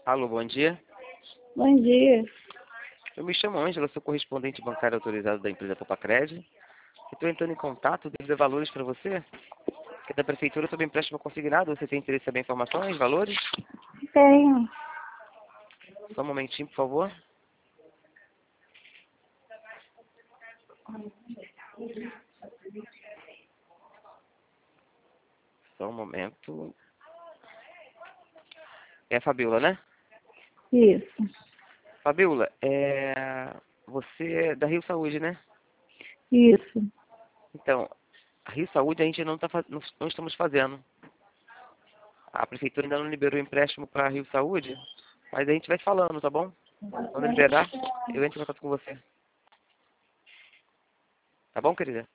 Alô, bom dia. Bom dia. Eu me chamo Ângela, sou correspondente bancário autorizado da empresa Topacred. Estou entrando em contato devido a valores para você, que é da prefeitura sobre empréstimo consignado. Você tem interesse em saber informações, valores? Tenho. Só um momentinho, por favor. Só um momento. É a Fabiola, né? Isso. Fabiola, você é da Rio Saúde, né? Isso. Então, a Rio Saúde a gente não estamos fazendo. A prefeitura ainda não liberou o empréstimo para a Rio Saúde, mas a gente vai falando, tá bom? Quando liberar, eu entro em contato com você. Tá bom, querida?